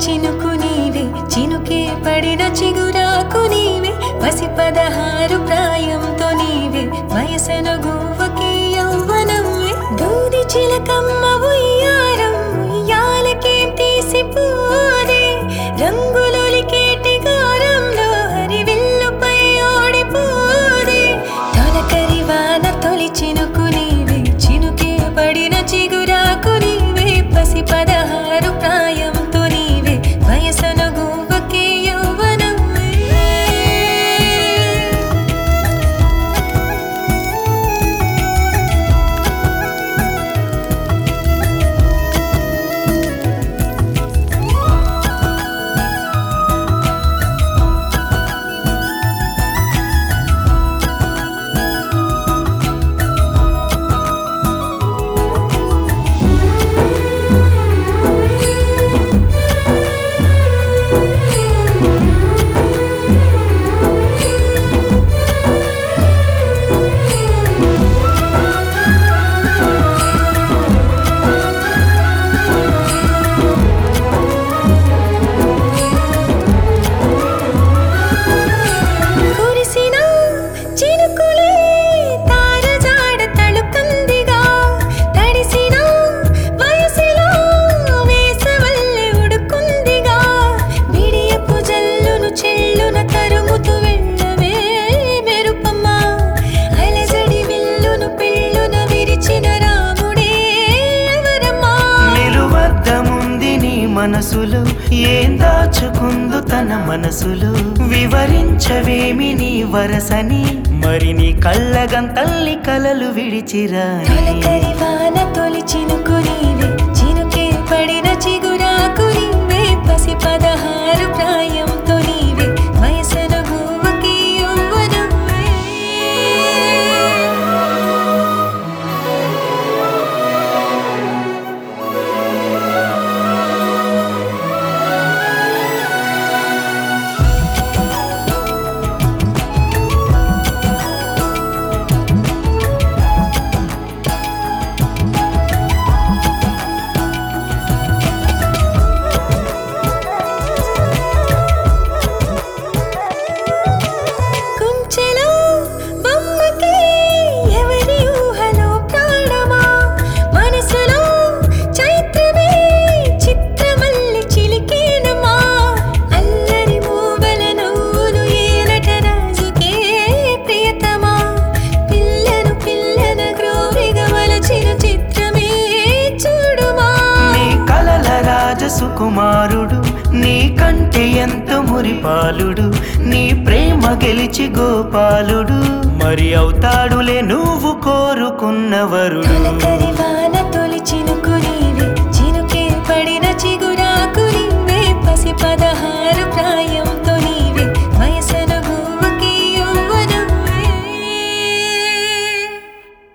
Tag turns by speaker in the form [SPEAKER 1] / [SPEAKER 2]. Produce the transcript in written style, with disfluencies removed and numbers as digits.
[SPEAKER 1] చినుకు నీవే, చినుకే పడిన చిగురాకు నీవే, పసి 16 ప్రాయంతో నీవే, వయసన గువ్వకే యౌవనమే, దూది చిలకమ్మ ఉయ్యారం, ఉయ్యాలకేం తీసిపోదే, రంగులొలికేటి గారంలో హరివిల్లుపై ఓడిపోదే, తొలకరి వాన తొలి చినుకు నీవే, చినుకే పడిన చిగురాకు నీవే, పసి 16 ప్రాయంతో నీవే, వయసన గువ్వకే యౌవనమే.
[SPEAKER 2] మనసులు ఏం దాచుకుందు తన మనసులు, వివరించవేమి నీ వరసని, మరి నీ కళ్ళగంతల్లి కలలు విడిచిరాని.
[SPEAKER 1] తొలకరి వాన తొలి చినుకు నీవే, చినుకే పడిన చిగురాకు నీవే, పసి 16 ప్రాయంతో నీవే, వయసన గువ్వకే యౌవనమే.
[SPEAKER 2] సుకుమారుడు నీ కంటే ఎంతో మురిపాలుడు, నీ ప్రేమ గెలిచి గోపాలుడు, మరి అవుతాడులే నువ్వు కోరుకున్న వరుడు.